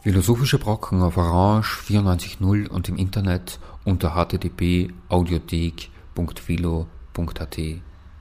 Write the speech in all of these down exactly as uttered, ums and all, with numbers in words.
Philosophische Brocken auf Orange vierundneunzig Komma null und im Internet unter h t t p punkt audiothek punkt philo punkt a t.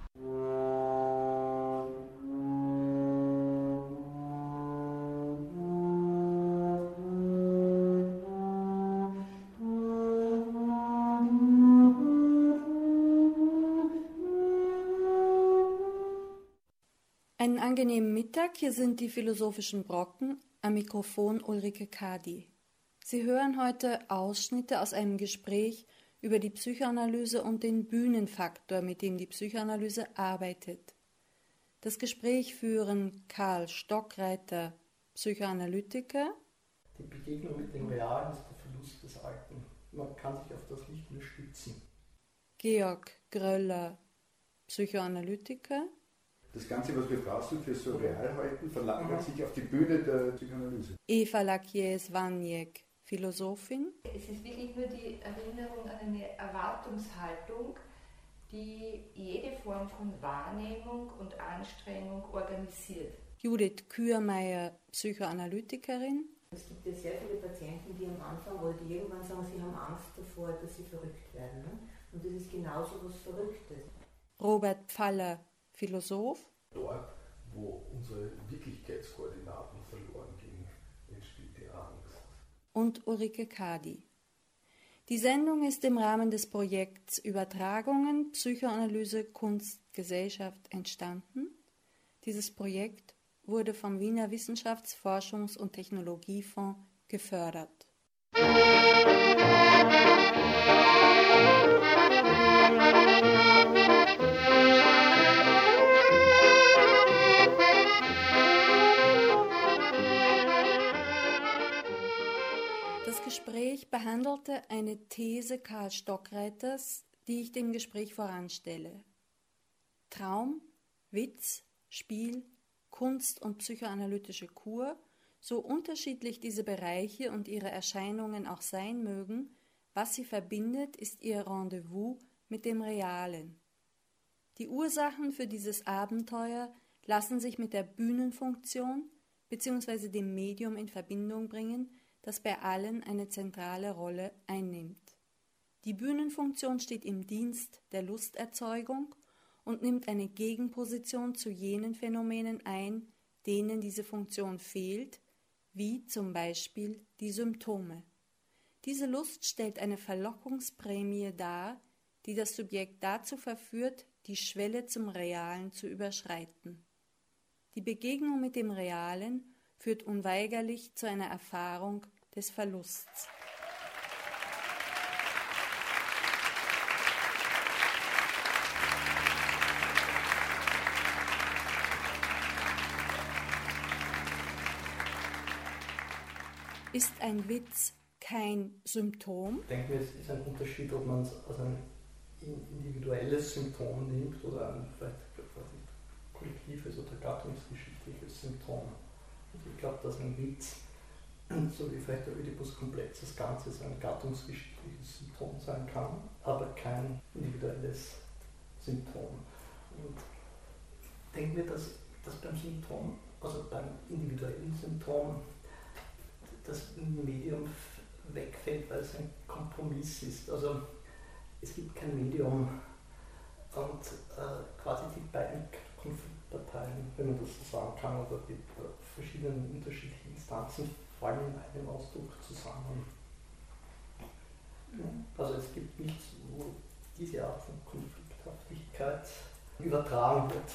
Einen angenehmen Mittag, hier sind die Philosophischen Brocken, am Mikrofon Ulrike Kadi. Sie hören heute Ausschnitte aus einem Gespräch über die Psychoanalyse und den Bühnenfaktor, mit dem die Psychoanalyse arbeitet. Das Gespräch führen Karl Stockreiter, Psychoanalytiker. Die Begegnung mit dem Realen ist der Verlust des Alten. Man kann sich auf das nicht mehr stützen. Georg Gröller, Psychoanalytiker. Das Ganze, was wir draußen für so real halten, verlagert sich auf die Bühne der Psychoanalyse. Eva Lakies-Waniek, Philosophin. Es ist wirklich nur die Erinnerung an eine Erwartungshaltung, die jede Form von Wahrnehmung und Anstrengung organisiert. Judith Kürmeier, Psychoanalytikerin. Es gibt ja sehr viele Patienten, die am Anfang oder die irgendwann sagen, sie haben Angst davor, dass sie verrückt werden. Ne? Und das ist genauso was Verrücktes. Robert Pfaller, Philosoph. Dort, wo unsere Wirklichkeitskoordinaten verloren gehen, entsteht die Angst. Und Ulrike Kadi. Die Sendung ist im Rahmen des Projekts Übertragungen, Psychoanalyse, Kunst, Gesellschaft entstanden. Dieses Projekt wurde vom Wiener Wissenschafts-, Forschungs- und Technologiefonds gefördert. Das Gespräch behandelte eine These Karl Stockreiters, die ich dem Gespräch voranstelle. Traum, Witz, Spiel, Kunst und psychoanalytische Kur, so unterschiedlich diese Bereiche und ihre Erscheinungen auch sein mögen, was sie verbindet, ist ihr Rendezvous mit dem Realen. Die Ursachen für dieses Abenteuer lassen sich mit der Bühnenfunktion bzw. dem Medium in Verbindung bringen, das bei allen eine zentrale Rolle einnimmt. Die Bühnenfunktion steht im Dienst der Lusterzeugung und nimmt eine Gegenposition zu jenen Phänomenen ein, denen diese Funktion fehlt, wie zum Beispiel die Symptome. Diese Lust stellt eine Verlockungsprämie dar, die das Subjekt dazu verführt, die Schwelle zum Realen zu überschreiten. Die Begegnung mit dem Realen führt unweigerlich zu einer Erfahrung des Verlusts. Ist ein Witz kein Symptom? Ich denke, es ist ein Unterschied, ob man es als ein individuelles Symptom nimmt oder ein vielleicht kollektives oder gattungsgeschichtliches Symptom. Und ich glaube, dass ein Witz, so wie vielleicht der Oedipus komplex, das Ganze ein gattungsgeschichtliches Symptom sein kann, aber kein individuelles Symptom. Und denken wir, dass, dass beim Symptom, also beim individuellen Symptom, das Medium wegfällt, weil es ein Kompromiss ist. Also es gibt kein Medium und äh, quasi die beiden Konfliktparteien, wenn man das so sagen kann, oder die verschiedenen unterschiedlichen Instanzen fallen in einem Ausdruck zusammen. Also es gibt nichts, wo diese Art von Konflikthaftigkeit übertragen wird.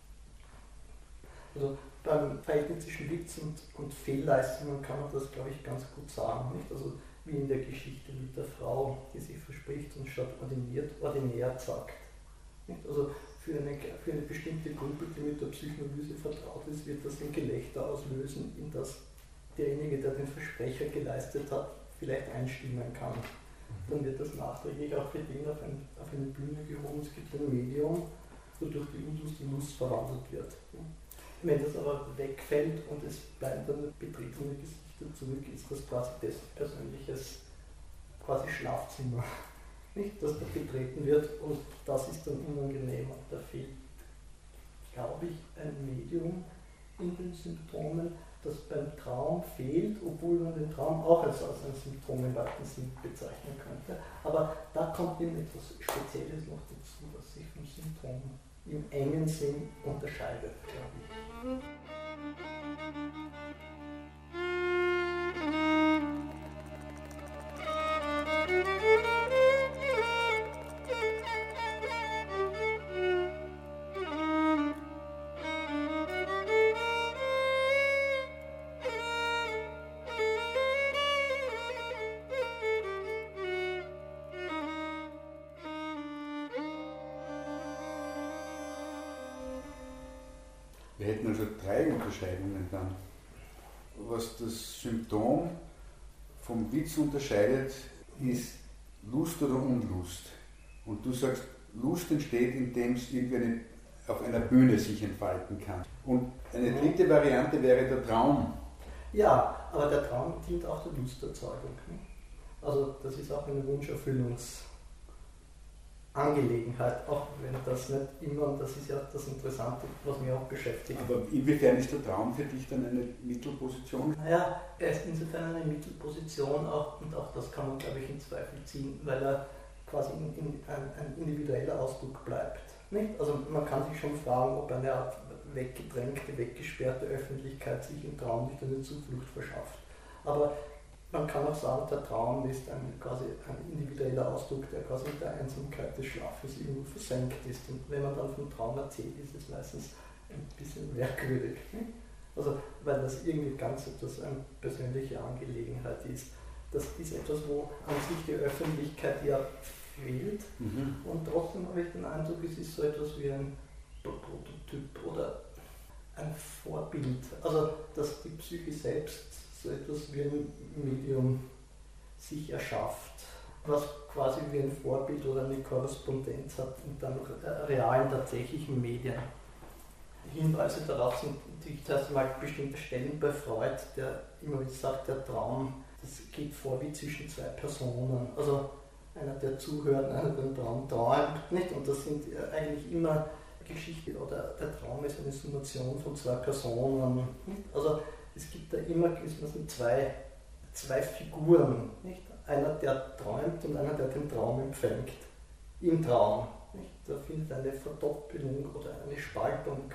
Also beim Verhältnis zwischen Witz und, und Fehlleistungen kann man das, glaube ich, ganz gut sagen. Nicht? Also wie in der Geschichte mit der Frau, die sich verspricht und statt ordiniert, ordinär sagt. Nicht? Also für eine, für eine bestimmte Gruppe, die mit der Psychoanalyse vertraut ist, wird das ein Gelächter auslösen, in das derjenige, der den Versprecher geleistet hat, vielleicht einstimmen kann. Dann wird das nachträglich auch für den auf, ein, auf eine Bühne gehoben. Es gibt ein Medium, wodurch die Unlust in Lust verwandelt wird. Wenn das aber wegfällt und es bleiben dann betretene Gesichter zurück, ist das quasi dessen persönliches quasi Schlafzimmer, nicht, das da betreten wird, und das ist dann unangenehm. Da fehlt, glaube ich, ein Medium in den Symptomen, das beim Traum fehlt, obwohl man den Traum auch als, als ein Symptom im weiten Sinn bezeichnen könnte. Aber da kommt eben etwas Spezielles noch dazu, was sich vom Symptom im engen Sinn unterscheidet, glaube ich. Wir hätten also drei Unterscheidungen dann. Was das Symptom vom Witz unterscheidet, ist Lust oder Unlust. Und du sagst, Lust entsteht, indem es irgendwie eine, auf einer Bühne sich entfalten kann. Und eine dritte Variante wäre der Traum. Ja, aber der Traum dient auch der Lusterzeugung. Ne? Also das ist auch eine Wunscherfüllungsangelegenheit, auch wenn das nicht immer, und das ist ja das Interessante, was mich auch beschäftigt. Aber inwiefern ist der Traum für dich dann eine Mittelposition? Naja, er ist insofern eine Mittelposition auch, und auch das kann man, glaube ich, in Zweifel ziehen, weil er quasi in, in, ein, ein individueller Ausdruck bleibt. Nicht? Also man kann sich schon fragen, ob eine Art weggedrängte, weggesperrte Öffentlichkeit sich im Traum nicht eine Zuflucht verschafft. Aber man kann auch sagen, der Traum ist ein, quasi ein individueller Ausdruck, der quasi in der Einsamkeit des Schlafes irgendwo versenkt ist. Und wenn man dann vom Traum erzählt, ist es meistens ein bisschen merkwürdig. Nicht? Also, weil das irgendwie ganz etwas eine persönliche Angelegenheit ist. Das ist etwas, wo an sich die Öffentlichkeit ja fehlt. Mhm. Und trotzdem habe ich den Eindruck, es ist so etwas wie ein Prototyp oder ein Vorbild. Also, dass die Psyche selbst so etwas wie ein Medium sich erschafft, was quasi wie ein Vorbild oder eine Korrespondenz hat mit dann realen, tatsächlichen Medien. Hinweise darauf sind natürlich zuerst einmal bestimmte Stellen bei Freud, der immer wieder sagt, der Traum, das geht vor wie zwischen zwei Personen. Also einer, der zuhört, einer, der den Traum träumt, nicht? Und das sind eigentlich immer Geschichten, oder der Traum ist eine Summation von zwei Personen. Nicht? Also es gibt da immer gewissermaßen zwei, zwei Figuren. Nicht? Einer, der träumt, und einer, der den Traum empfängt. Im Traum. Nicht? Da findet eine Verdoppelung oder eine Spaltung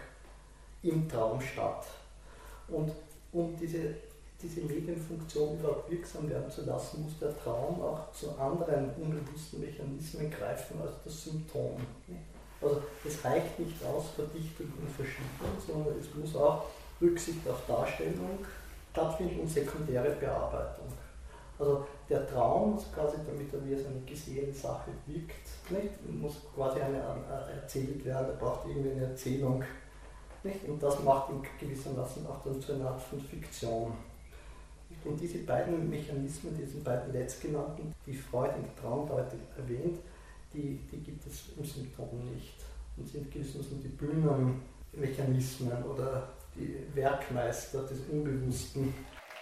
im Traum statt. Und um diese, diese Medienfunktion überhaupt wirksam werden zu lassen, muss der Traum auch zu anderen unbewussten Mechanismen greifen als das Symptom. Nicht? Also es reicht nicht aus Verdichtung und Verschiebung, sondern es muss auch Rücksicht auf Darstellung stattfinden und sekundäre Bearbeitung. Also der Traum muss quasi, damit er wie es eine gesehene Sache wirkt, nicht? Muss quasi eine, eine erzählt werden, er braucht irgendwie eine Erzählung. Nicht? Und das macht ihn gewissermaßen auch dann zu einer Art von Fiktion. Und diese beiden Mechanismen, diese beiden letztgenannten, die Freud in der Traumdeutung erwähnt, die, die gibt es im Symptom nicht. Und sind gewissermaßen die Bühnenmechanismen oder die Werkmeister des Unbewussten.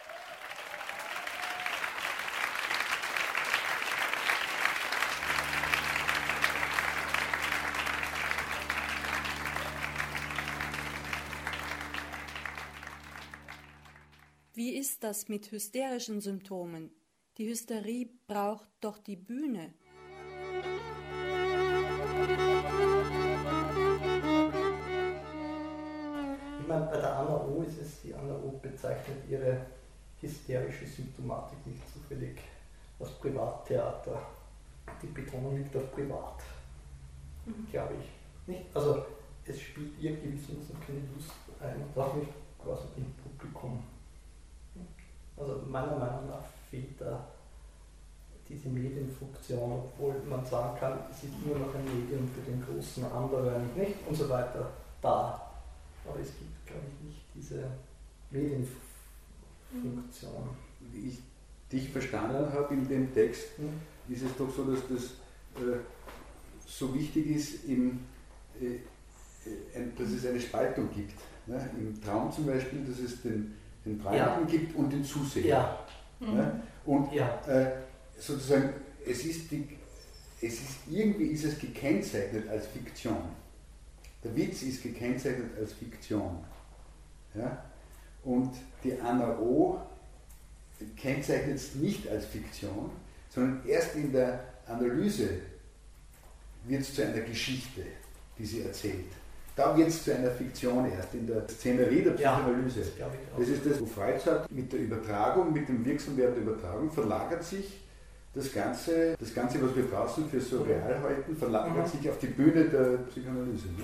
Wie ist das mit hysterischen Symptomen? Die Hysterie braucht doch die Bühne. Ich meine, bei der Anna O ist es, die Anna O bezeichnet ihre hysterische Symptomatik nicht zufällig als Privattheater. Die Betonung liegt auf Privat, mhm. glaube ich. Nicht? Also es spielt ihr gewissermaßen keine Lust ein, und auch nicht quasi im Publikum. Also meiner Meinung nach fehlt da diese Medienfunktion, obwohl man sagen kann, es ist immer noch ein Medium für den großen anderen, nicht? Und so weiter da. Aber es gibt, glaube ich, nicht diese Medienfunktion. Wie ich dich verstanden habe in dem Text, hm. ist es doch so, dass das äh, so wichtig ist, im, äh, ein, dass es eine Spaltung gibt. Ne? Im Traum zum Beispiel, dass es den den Träumenden ja. gibt und den Zuseher. Ja. Mhm. Ja? Und ja. Äh, sozusagen, es ist, die, es ist irgendwie ist es gekennzeichnet als Fiktion. Der Witz ist gekennzeichnet als Fiktion. Ja? Und die Anna O. kennzeichnet es nicht als Fiktion, sondern erst in der Analyse wird es zu einer Geschichte, die sie erzählt. Da wird es zu einer Fiktion erst, in der Szenerie der Psychoanalyse. Ja, das, das ist das, wo Freud sagt, mit der Übertragung, mit dem Wirksamwerden der Übertragung verlagert sich das Ganze, das Ganze, was wir draußen für so real halten, verlagert mhm. sich auf die Bühne der Psychoanalyse. Ne?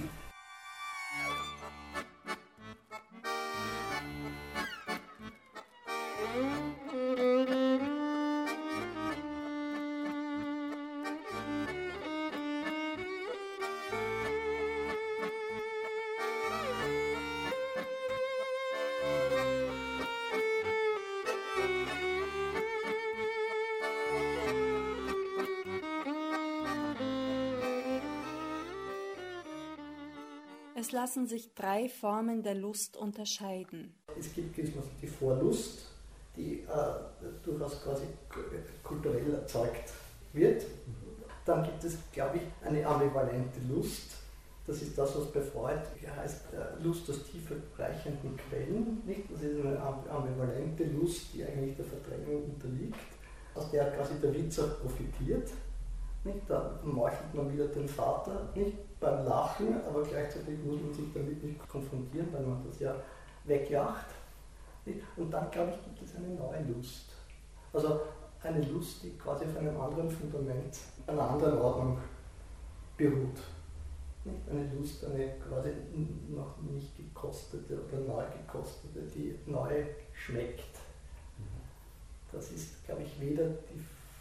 Es lassen sich drei Formen der Lust unterscheiden. Es gibt die Vorlust, die äh, durchaus quasi kulturell erzeugt wird. Dann gibt es, glaube ich, eine ambivalente Lust. Das ist das, was bei Freud heißt, äh, Lust aus tiefer reichenden Quellen. Nicht? Das ist eine ambivalente Lust, die eigentlich der Verdrängung unterliegt, aus der quasi der Witz auch profitiert. Nicht? Da meuchelt man wieder den Vater, nicht beim Lachen, aber gleichzeitig muss man sich damit nicht konfrontieren, weil man das ja weglacht. Nicht? Und dann, glaube ich, gibt es eine neue Lust. Also eine Lust, die quasi auf einem anderen Fundament, einer anderen Ordnung beruht. Nicht? Eine Lust, eine quasi noch nicht gekostete oder neu gekostete, die neu schmeckt. Das ist, glaube ich, weder die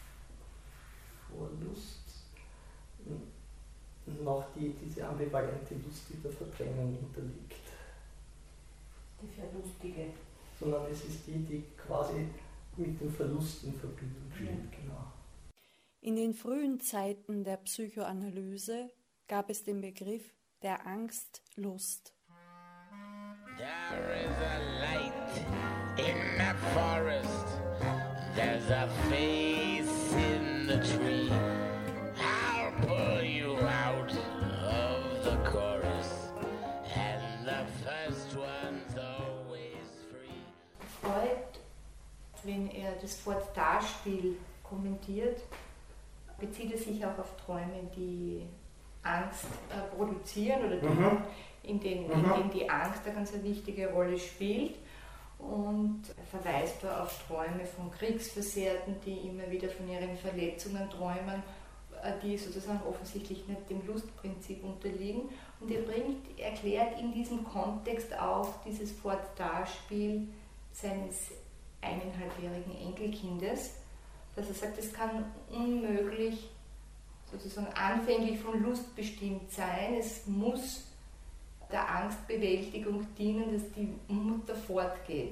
Vorlust noch die, diese ambivalente Lust, die der Verdrängung unterliegt. Die Verlustige. Sondern es ist die, die quasi mit dem Verlust in Verbindung steht. Ja. Genau. In den frühen Zeiten der Psychoanalyse gab es den Begriff der Angstlust. There is a light in the forest. There's a face in the tree. I'll pull you out of the chorus. And the first one's always free. Freud, wenn er das Fort-Da-Spiel kommentiert, bezieht er sich auch auf Träume, die Angst äh, produzieren oder die, mhm. in, denen, in denen die Angst eine ganz wichtige Rolle spielt. Und er verweist da auf Träume von Kriegsversehrten, die immer wieder von ihren Verletzungen träumen, die sozusagen offensichtlich nicht dem Lustprinzip unterliegen. Und er bringt, erklärt in diesem Kontext auch dieses Fort-Da-Spiel seines eineinhalbjährigen Enkelkindes, dass er sagt, es kann unmöglich sozusagen anfänglich von Lust bestimmt sein, es muss der Angstbewältigung dienen, dass die Mutter fortgeht.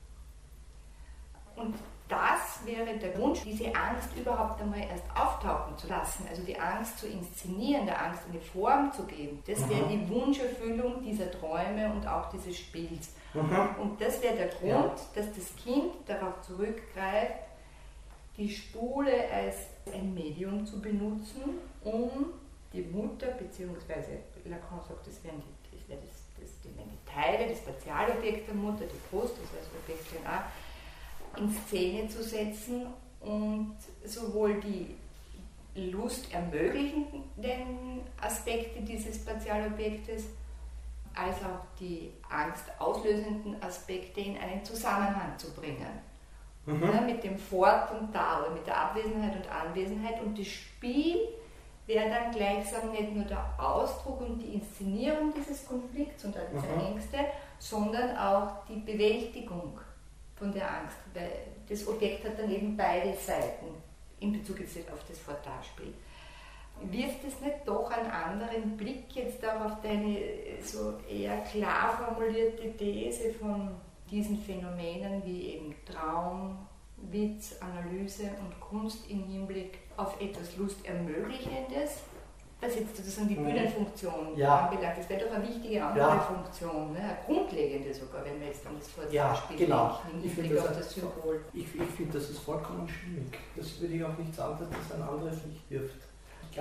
Und das wäre der Wunsch, diese Angst überhaupt einmal erst auftauchen zu lassen, also die Angst zu inszenieren, der Angst eine Form zu geben. Das wäre die Wunscherfüllung dieser Träume und auch dieses Spiels. Mhm. Und das wäre der Grund, ja. dass das Kind darauf zurückgreift, die Spule als ein Medium zu benutzen, um die Mutter, beziehungsweise Lacan sagt, das wären die, das wäre das, das, das wären die Teile, das Partialobjekt der Mutter, die Brust, das heißt Objektchen A, in Szene zu setzen und sowohl die Lust ermöglichenden Aspekte dieses Partialobjektes als auch die angstauslösenden Aspekte in einen Zusammenhang zu bringen. Mhm. Ja, mit dem Fort und Da oder mit der Abwesenheit und Anwesenheit, und das Spiel wäre dann gleichsam nicht nur der Ausdruck und die Inszenierung dieses Konflikts und all dieser mhm. Ängste, sondern auch die Bewältigung von der Angst, weil das Objekt hat dann eben beide Seiten in Bezug auf das Fort-Da-Spiel. Wirft es nicht doch einen anderen Blick jetzt auch auf deine so eher klar formulierte These von diesen Phänomenen wie eben Traum, Witz, Analyse und Kunst im Hinblick auf etwas Lustermöglichendes, was jetzt sozusagen die Bühnenfunktion ja. anbelangt? Das wäre doch eine wichtige andere ja. Funktion, ne? Eine grundlegende sogar, wenn wir jetzt an das Vorspiel ja, genau. denken, im Hinblick auf das Symbol. Ich, ich finde, das ist vollkommen stimmig. Das würde ich auch nicht sagen, dass das ein anderes Licht wirft. Ich glaube,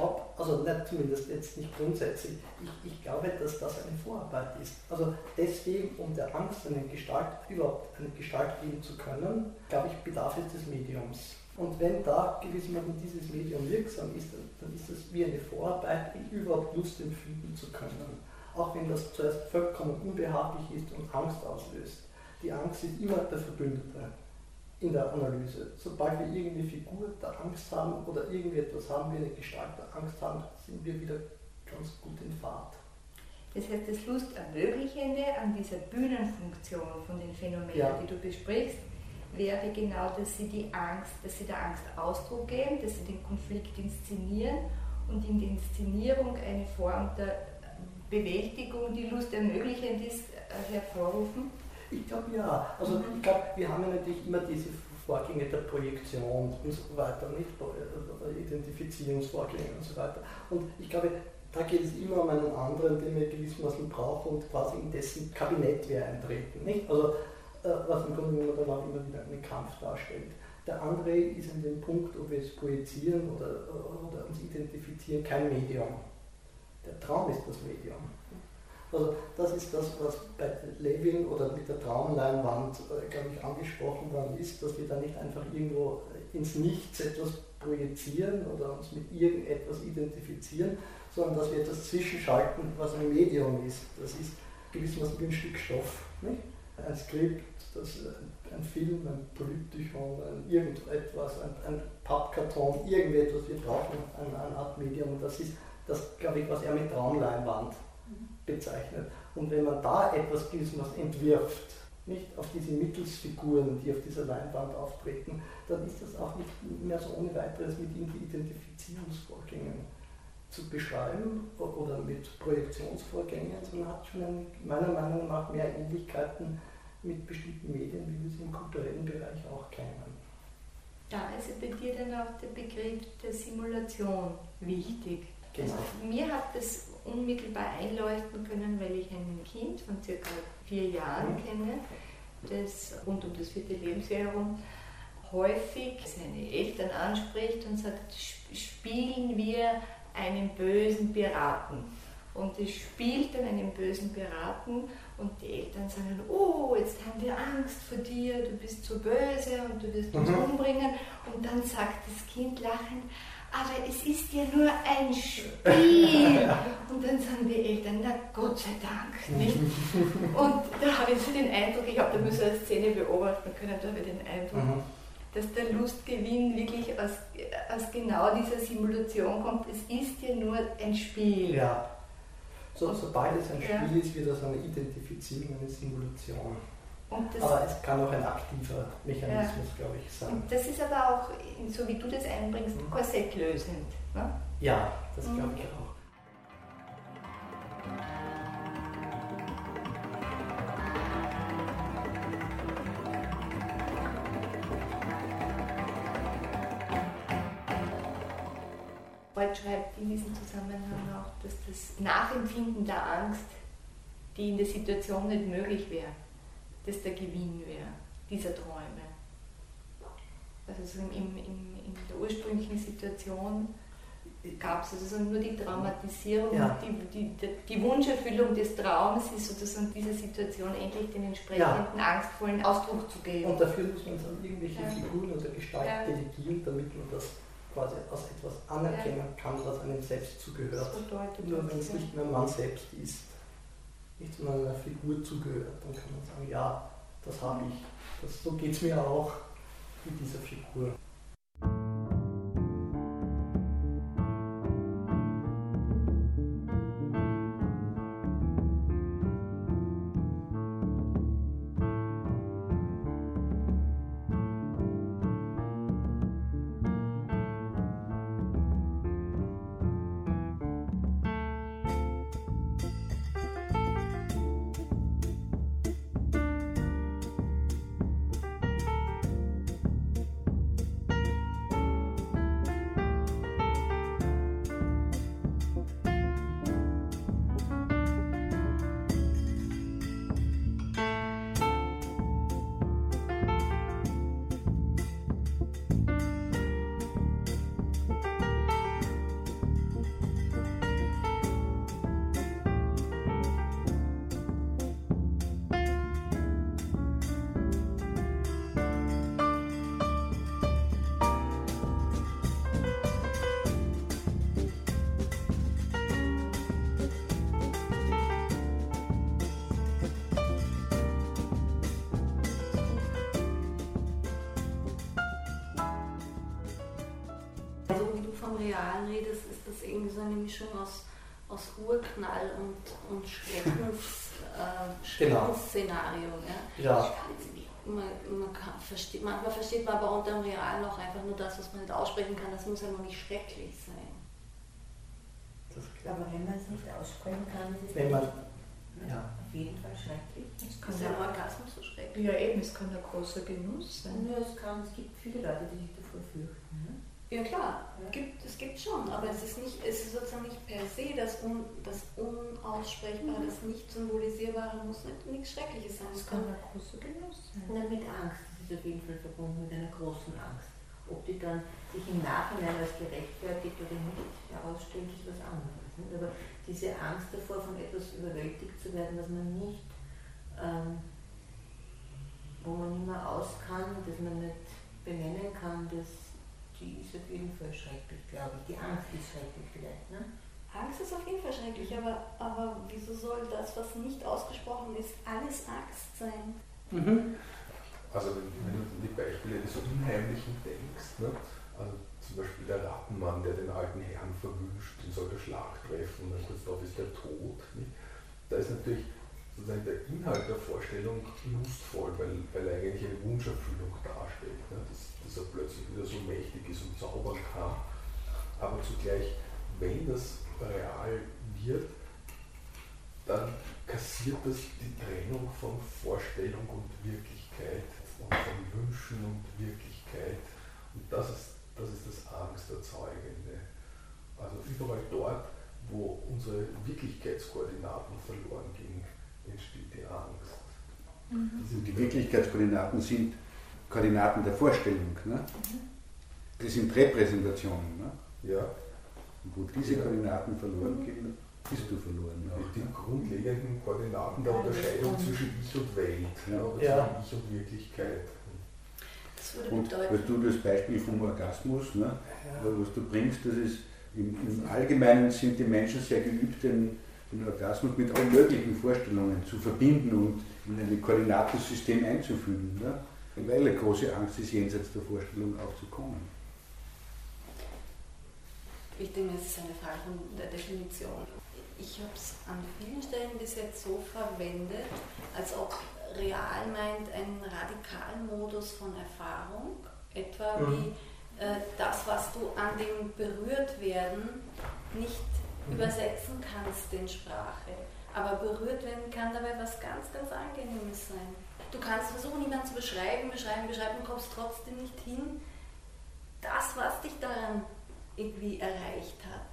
Also nicht, zumindest jetzt nicht grundsätzlich. Ich, ich glaube, dass das eine Vorarbeit ist. Also deswegen, um der Angst eine Gestalt, überhaupt eine Gestalt geben zu können, glaube ich, bedarf es des Mediums. Und wenn da gewissermaßen dieses Medium wirksam ist, dann, dann ist es wie eine Vorarbeit, überhaupt Lust empfinden zu können. Auch wenn das zuerst vollkommen unbehaglich ist und Angst auslöst. Die Angst ist immer der Verbündete in der Analyse. Sobald wir irgendeine Figur der Angst haben oder irgendwie etwas haben, wir eine Gestalt der Angst haben, sind wir wieder ganz gut in Fahrt. Das heißt, das Lustermöglichende an dieser Bühnenfunktion von den Phänomenen, ja. die du besprichst, wäre genau, dass sie die Angst, dass sie der Angst Ausdruck geben, dass sie den Konflikt inszenieren und in der Inszenierung eine Form der Bewältigung, die Lust ermöglichend ist, hervorrufen? Ich glaube ja. Also ich glaube, wir haben ja natürlich immer diese Vorgänge der Projektion und so weiter, nicht? Identifizierungsvorgänge und so weiter. Und ich glaube, da geht es immer um einen anderen, den wir gewissermaßen brauchen und quasi in dessen Kabinett wir eintreten. Nicht? Also was im Grunde genommen dann auch immer wieder einen Kampf darstellt. Der andere ist in dem Punkt, ob wir es projizieren oder, oder uns identifizieren, kein Medium. Der Traum ist das Medium. Also das ist das, was bei Levin oder mit der Traumleinwand, glaube ich, angesprochen worden ist, dass wir da nicht einfach irgendwo ins Nichts etwas projizieren oder uns mit irgendetwas identifizieren, sondern dass wir etwas zwischenschalten, was ein Medium ist. Das ist gewissermaßen wie ein Stück Stoff. Nicht? Ein Skript, das, ein Film, ein Polyptychon, ein irgendetwas, ein, ein Pappkarton, irgendetwas, wir brauchen eine, eine Art Medium. Und das ist das, glaube ich, was er mit Traumleinwand bezeichnet. Und wenn man da etwas gewissermaßen entwirft, nicht auf diese Mittelsfiguren, die auf dieser Leinwand auftreten, dann ist das auch nicht mehr so ohne weiteres mit Identifizierungsvorgängen zu beschreiben oder mit Projektionsvorgängen, sondern hat schon eine, meiner Meinung nach mehr Ähnlichkeiten mit bestimmten Medien, wie wir sie im kulturellen Bereich auch kennen. Da ist bei dir dann auch der Begriff der Simulation wichtig. Genau. Also mir hat das unmittelbar einleuchten können, weil ich ein Kind von circa vier Jahren mhm. kenne, das rund um das vierte Lebensjahr herum häufig seine Eltern anspricht und sagt, spielen wir einen bösen Piraten. Und es spielt dann einen bösen Piraten und die Eltern sagen, oh, jetzt haben wir Angst vor dir, du bist so böse und du wirst uns mhm. umbringen. Und dann sagt das Kind lachend, aber es ist ja nur ein Spiel. Und dann sagen die Eltern, na Gott sei Dank. Nicht? Und da habe ich so den Eindruck, ich habe da so eine Szene beobachten können, da habe ich den Eindruck, mhm. dass der Lustgewinn wirklich aus, aus genau dieser Simulation kommt. Es ist ja nur ein Spiel. Ja. So, sobald es ein Spiel ja. ist, wird das eine Identifizierung, eine Simulation. Aber es kann auch ein aktiver Mechanismus, ja. glaube ich, sein. Und das ist aber auch, so wie du das einbringst, mhm. korsettlösend. Ne? Ja, das mhm. glaube ich auch. Freud schreibt in diesem Zusammenhang auch, dass das Nachempfinden der Angst, die in der Situation nicht möglich wäre, dass der Gewinn wäre, dieser Träume. Also im, im, in der ursprünglichen Situation gab es also nur die Traumatisierung, ja. die, die, die Wunscherfüllung des Traums ist sozusagen dieser Situation endlich den entsprechenden ja. angstvollen Ausdruck zu geben. Und dafür muss man dann irgendwelche ja. Figuren oder Gestalten ja. delegieren, damit man das quasi als etwas anerkennen ja. kann, was einem selbst zugehört. Nur wenn es nicht mehr man selbst ist, nicht sondern einer Figur zugehört, dann kann man sagen, ja, das habe ich. Das, so geht es mir auch mit dieser Figur. vom Realen redest, ist das irgendwie so eine Mischung aus, aus Urknall und, und Schreckens, äh, Schreckensszenario. Ja? Ja. Man, man kann, versteht, manchmal versteht man aber unter dem Realen auch einfach nur das, was man nicht aussprechen kann. Das muss ja noch nicht schrecklich sein. Das Aber wenn man es nicht aussprechen kann, ist es wenn man, ja. auf jeden Fall schrecklich. Es kann ja ein Orgasmus so schrecklich. Ja, eben, es kann ein großer Genuss sein. Ja, es, kann, es gibt viele Leute, die sich davor fürchten. Ne? Ja klar, Ja. Gibt, es gibt schon, aber es ist, nicht, es ist sozusagen nicht per se das, Un, das Unaussprechbare, das nicht symbolisierbare muss nicht, nichts Schreckliches sein. Es kann ein großer Genuss sein. Na, mit Angst, das ist auf jeden Fall verbunden mit einer großen Angst. Ob die dann sich im Nachhinein als gerechtfertigt oder nicht herausstellt, ist was anderes. Nicht? Aber diese Angst davor, von etwas überwältigt zu werden, was man nicht, ähm, wo man nicht mehr aus kann, das man nicht benennen kann, das, die ist auf jeden Fall schrecklich, glaube ich. Die Angst ist schrecklich vielleicht. Ne? Angst ist auf jeden Fall schrecklich, aber, aber wieso soll das, was nicht ausgesprochen ist, alles Angst sein? Mhm. Also wenn, wenn du an die Beispiele des Unheimlichen denkst, ne? Also zum Beispiel der Rattenmann, der den alten Herrn verwünscht, den soll der Schlag treffen und dann kurz darauf ist der tot. Nicht? Da ist natürlich sozusagen der Inhalt der Vorstellung lustvoll, weil, weil er eigentlich eine Wunscherfüllung darstellt, ne? dass, dass er plötzlich wieder so mächtig ist und zaubern kann. Aber zugleich, wenn das real wird, dann kassiert das die Trennung von Vorstellung und Wirklichkeit und von Wünschen und Wirklichkeit. Und das ist, das ist das Angsterzeugende. Also überall dort, wo unsere Wirklichkeitskoordinaten verloren gehen, entsteht die Angst. Mhm. Die Wirklichkeitskoordinaten sind Koordinaten der Vorstellung. Ne? Das sind Repräsentationen. Ne? Ja. Und wo diese Koordinaten verloren gehen, bist du verloren. Ja. Die grundlegenden Koordinaten der Unterscheidung zwischen Ich und Welt, ja. Oder Ja. zwischen Ich und Wirklichkeit. Das würde Und bedeuten, weil du das Beispiel vom Orgasmus, ne, Ja. was du bringst, das ist im, im Allgemeinen sind die Menschen sehr geübt, den, den Orgasmus mit allen möglichen Vorstellungen zu verbinden und in ein Koordinatensystem einzufügen. Ne, weil eine große Angst ist, jenseits der Vorstellung auch zu kommen. ich denke, es ist eine Frage von der Definition. Ich habe es an vielen Stellen bis jetzt so verwendet, als ob real meint einen radikalen Modus von Erfahrung, etwa Mhm. wie äh, das, was du an dem Berührtwerden nicht Mhm. übersetzen kannst in Sprache. Aber berührt werden kann dabei was ganz, ganz Angenehmes sein. Du kannst versuchen, jemanden zu beschreiben, beschreiben, beschreiben, und kommst trotzdem nicht hin. Das, was dich daran irgendwie erreicht hat.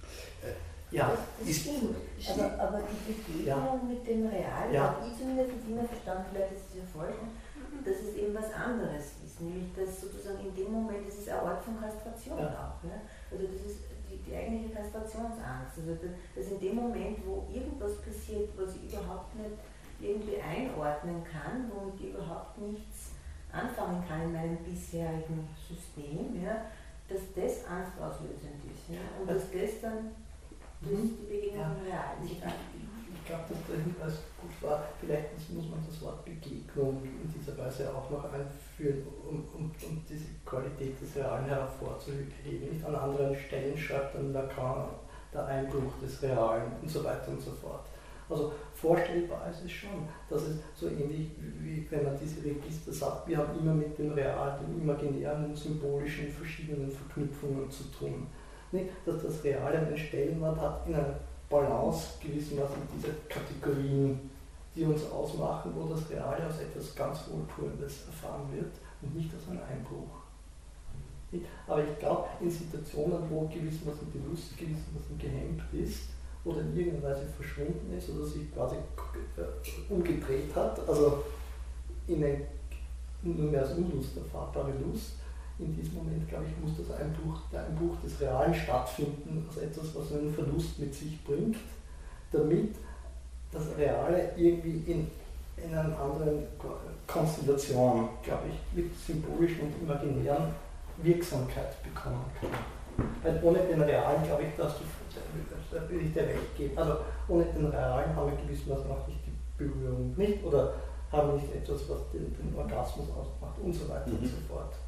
Ja, Das ist, stimmt. Aber, aber die Begegnung Ja. mit dem Real, Ja. habe ich zumindest immer verstanden, vielleicht ist es ja falsch, dass es eben was anderes ist. Nämlich, dass sozusagen in dem Moment, das ist ein Ort von Kastration Ja. auch. Ja? Also das ist die, die eigentliche Kastrationsangst. Also dass, dass in dem Moment, wo irgendwas passiert, was ich überhaupt nicht irgendwie einordnen kann, womit ich überhaupt nichts anfangen kann in meinem bisherigen System, ja, dass das angstauslösend ist. Ja? Und dass das dann das Mhm. die Begegnung Ja. im Realen Ich, ist. ich glaube, dass der Hinweis gut war. Vielleicht muss man das Wort Begegnung in dieser Weise auch noch einführen, um, um, um diese Qualität des Realen hervorzuheben. Nicht an anderen Stellen schreibt dann Lacan der Einbruch des Realen und so weiter und so fort. Also vorstellbar ist es schon, dass es so ähnlich wie wenn man diese Register sagt, wir haben immer mit dem Real, dem Imaginären und Symbolischen verschiedenen Verknüpfungen zu tun. Nicht, dass das Reale einen Stellenwert hat in einer Balance gewissermaßen dieser Kategorien, die uns ausmachen, wo das Reale als etwas ganz Wohltuendes erfahren wird und nicht als ein Einbruch. Nicht? Aber ich glaube, in Situationen, wo gewissermaßen die Lust gewissermaßen gehemmt ist oder in irgendeiner Weise verschwunden ist oder sich quasi äh, umgedreht hat, also in eine nur mehr als Unlust erfahrbare Lust, in diesem Moment, glaube ich, muss das Einbruch, der Einbruch des Realen stattfinden, als etwas, was einen Verlust mit sich bringt, damit das Reale irgendwie in, in einer anderen Konstellation, glaube ich, mit symbolischen und imaginären Wirksamkeit bekommen kann. Weil ohne den Realen, glaube ich, dass du, da will ich dir recht geben. Also ohne den Realen haben wir gewissermaßen auch nicht die Berührung, nicht? Oder haben nicht etwas, was den, den Orgasmus ausmacht und so weiter Mhm. und so fort.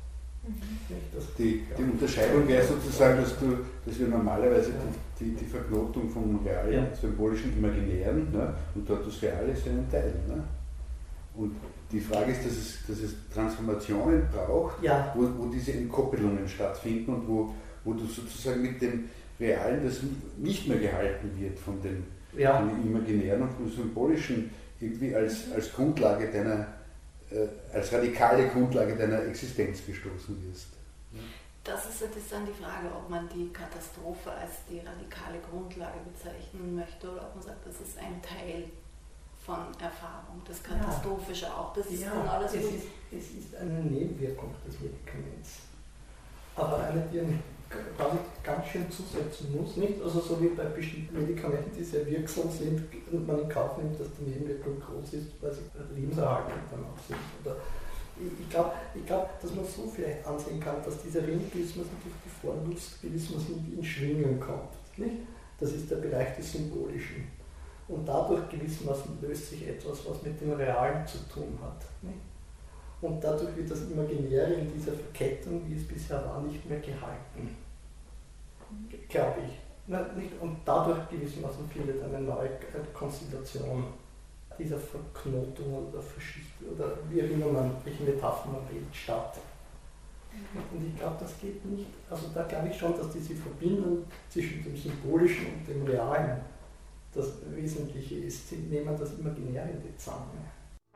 Die, die Unterscheidung wäre sozusagen, dass, du, dass wir normalerweise die, die, die Verknotung vom realen, ja. symbolischen, imaginären, ne? Und dort das Reale ist einen Teil. Ne? Und die Frage ist, dass es, dass es Transformationen braucht, ja. wo, wo diese Entkoppelungen stattfinden und wo, wo du sozusagen mit dem Realen, das nicht mehr gehalten wird von dem, ja. von dem Imaginären und vom Symbolischen, irgendwie als, als Grundlage deiner, äh, als radikale Grundlage deiner Existenz gestoßen wirst. Das ist jetzt dann die Frage, ob man die Katastrophe als die radikale Grundlage bezeichnen möchte oder ob man sagt, das ist ein Teil von Erfahrung, das Katastrophische ja. auch. Das ist ja, genau das, es ist, es ist eine Nebenwirkung des Medikaments. Aber eine, die man quasi ganz schön zusetzen muss. Nicht? Also so wie bei bestimmten Medikamenten, die sehr wirksam sind und man in Kauf nimmt, dass die Nebenwirkung groß ist, weil sie lebenserhaltend dann auch sind. Oder ich glaube, ich glaub, dass man so vielleicht ansehen kann, dass dieser Renitalismus natürlich bevor Lustbilismus in, in Schwingen kommt. Nicht? Das ist der Bereich des Symbolischen. Und dadurch gewissermaßen löst sich etwas, was mit dem Realen zu tun hat. Nicht? Und dadurch wird das Imaginäre in dieser Verkettung, wie es bisher war, nicht mehr gehalten. Glaube ich. Und dadurch gewissermaßen findet eine neue Konstellation dieser Verknotung oder Verschichtung oder wie auch immer man, welche Metapher man wählt, statt. Und ich glaube, das geht nicht. Also da glaube ich schon, dass diese Verbindung zwischen dem Symbolischen und dem Realen das Wesentliche ist. Sie nehmen das Imaginäre in die Zange.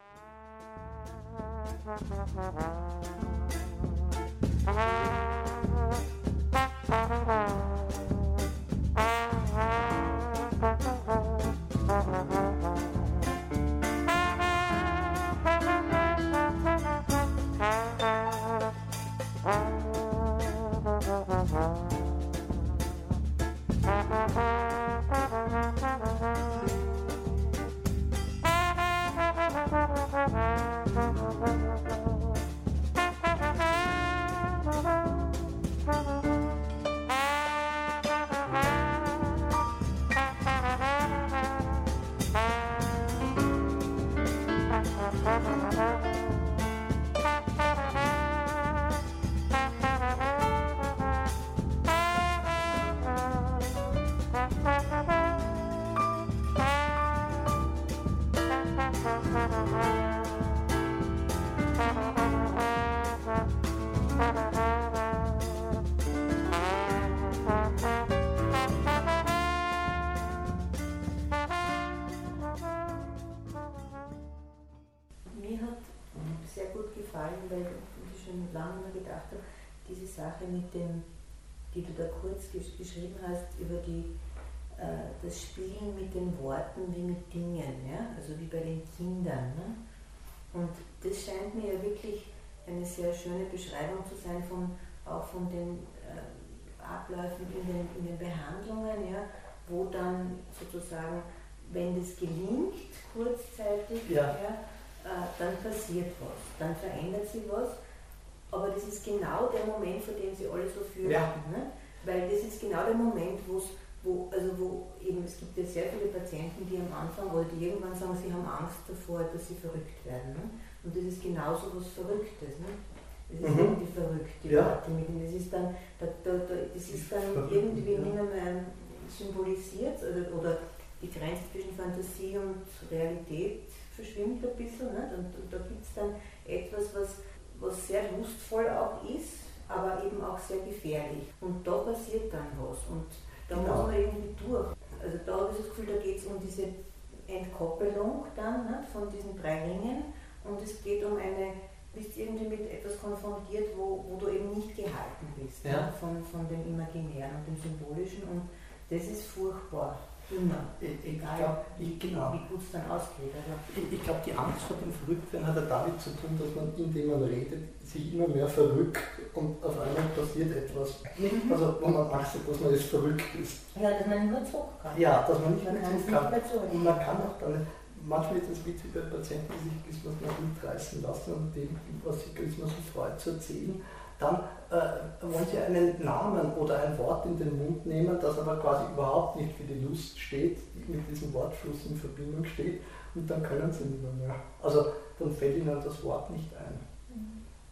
Weil ich schon lange mal gedacht habe, diese Sache mit dem, die du da kurz gesch- geschrieben hast, über die, äh, das Spielen mit den Worten wie mit Dingen, ja? Also wie bei den Kindern. Ne? Und das scheint mir ja wirklich eine sehr schöne Beschreibung zu sein, von, auch von den äh, Abläufen in den, in den Behandlungen, ja? Wo dann sozusagen, wenn das gelingt, kurzzeitig, ja. Ja, dann passiert was, dann verändert sich was, aber das ist genau der Moment, vor dem sie alle so fürchten. Ja. Ne? Weil das ist genau der Moment, wo's, wo, also wo eben, es gibt ja sehr viele Patienten, die am Anfang oder die irgendwann sagen, sie haben Angst davor, dass sie verrückt werden. Ne? Und das ist genauso was Verrücktes. Ne? Das ist mhm. irgendwie verrückt, die ja. Worte mit ihnen. Das ist dann, da, da, da, das ist dann verrückt, irgendwie ja. nicht mehr symbolisiert oder, oder die Grenze zwischen Fantasie und Realität verschwimmt ein bisschen, nicht? Und, und da gibt es dann etwas, was, was sehr lustvoll auch ist, aber eben auch sehr gefährlich. Und da passiert dann was und da genau. muss man irgendwie durch. Also da habe ich das Gefühl, da geht es um diese Entkoppelung dann, nicht? Von diesen drei Ringen und es geht um eine, du bist irgendwie mit etwas konfrontiert, wo, wo du eben nicht gehalten bist, ja. von, von dem Imaginären und dem Symbolischen und das ist furchtbar. Immer. Ich, ich glaube, genau. Wie gut es dann ausgeht. Also. Ich, ich glaube, die Angst vor dem Verrücktwerden hat ja damit zu tun, dass man, indem man redet, sich immer mehr verrückt und auf einmal passiert etwas. Mhm. Also, wo man Angst hat, dass man jetzt verrückt ist. Ja, dass man nicht mehr zurück kann. Ja, dass man nicht man mehr zurück kann. Zurück. Und man kann auch dann, manchmal ist es witzig bei Patienten, die sich gewiss was mitreißen lassen und dem, was sie gewiss was freut zu erzählen. Dann äh, wollen sie einen Namen oder ein Wort in den Mund nehmen, das aber quasi überhaupt nicht für die Lust steht, die mit diesem Wortfluss in Verbindung steht, und dann können sie nicht mehr. Also dann fällt ihnen das Wort nicht ein. Mhm.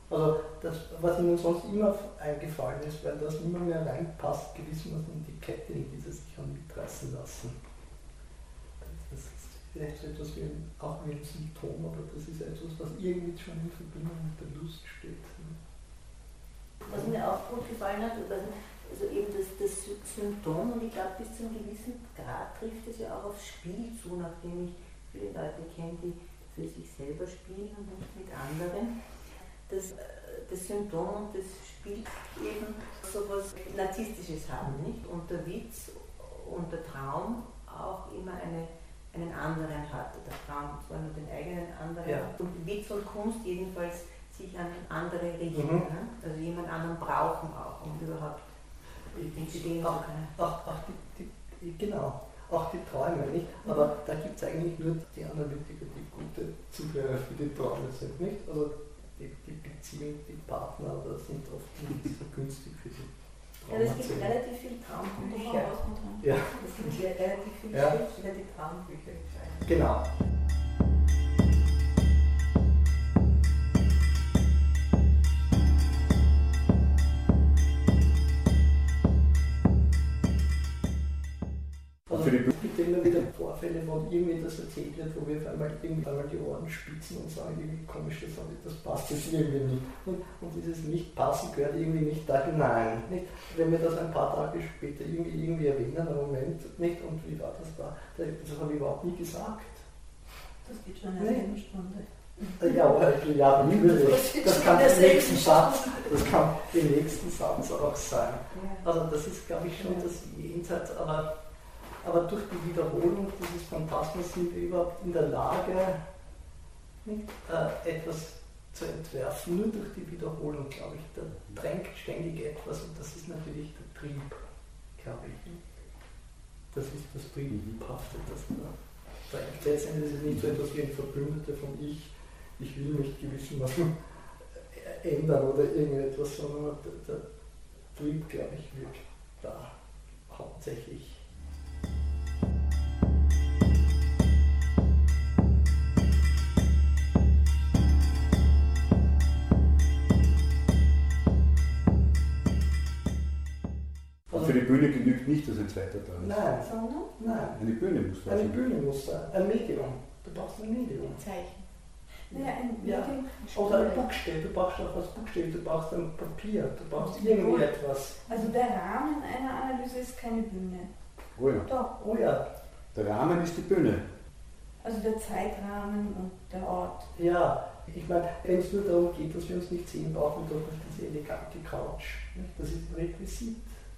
Also das, was ihnen sonst immer eingefallen ist, weil das immer mehr reinpasst, gewissermaßen in die Kette, in die sie sich haben mitreißen lassen. Das ist vielleicht so etwas wie ein, auch wie ein Symptom, aber das ist etwas, was irgendwie schon in Verbindung mit der Lust steht. Was mir auch gut gefallen hat, also eben das, das Symptom, und ich glaube, bis zu einem gewissen Grad trifft es ja auch aufs Spiel zu, nachdem ich viele Leute kenne, die für sich selber spielen und nicht mit anderen. Das, das Symptom und das Spiel eben so etwas Narzisstisches haben, nicht? Und der Witz und der Traum auch immer eine, einen anderen hat. Der Traum zwar nur den eigenen anderen, ja. Und Witz und Kunst jedenfalls sich an andere richten. Mhm. Ne? Also jemand anderen brauchen auch, um überhaupt entstehen zu können. Auch, auch die, die, genau, auch die Träume, nicht? Aber da gibt es eigentlich nur die Analytiker, die gute Zuhörer für die Träume sind, nicht? Also die, die Beziehung, die Partner, das sind oft nicht so günstig für die Träume. Ja, es gibt relativ viele Traumbücher. Ja. Es gibt relativ viele ja. Schriftsteller, die Traumbücher schreiben. Genau. Es gibt immer wieder Vorfälle, wo irgendwie das erzählt wird, wo wir auf einmal, irgendwie einmal die Ohren spitzen und sagen, irgendwie komisch, das, das passt jetzt irgendwie nicht. Und, und dieses Nicht-Passen gehört irgendwie nicht da hinein. Nicht? Wenn wir das ein paar Tage später irgendwie, irgendwie erwähnen, einen Moment, nicht? Und wie war das da? Das habe ich überhaupt nie gesagt. Das geht schon eine halbe Stunde. Ja, aber ja, natürlich. Das kann im nächsten Satz, das kann im nächsten Satz auch sein. Also das ist, glaube ich, schon das Jenseits, aber Aber durch die Wiederholung dieses Phantasmas sind wir überhaupt in der Lage, nicht, äh, etwas zu entwerfen. Nur durch die Wiederholung, glaube ich. Da drängt ständig etwas und das ist natürlich der Trieb, glaube ich. Das ist das Triebhafte, das da drängt. Letztendlich ist es nicht so etwas wie ein Verbündeter von ich, ich will mich gewissermaßen ändern oder irgendetwas, sondern der, der Trieb, glaube ich, wirkt da hauptsächlich. Für die Bühne genügt nicht, dass ein zweiter da ist. Nein, nein. Eine Bühne muss da sein. Eine Bühne muss sein. Ein Medium. Du brauchst ein Medium. Ein Zeichen. Naja, ein ja. Medium. Oder ein Buchstabe. Du brauchst auch was Buchstabe. Du brauchst ein Papier. Du brauchst irgendwie etwas. Also der Rahmen einer Analyse ist keine Bühne. Oh ja. Doch. Oh ja. Der Rahmen ist die Bühne. Also der Zeitrahmen und der Ort. Ja. Ich meine, wenn es nur darum geht, dass wir uns nicht sehen, brauchen wir doch diese elegante Couch. Das ist ein Requisit.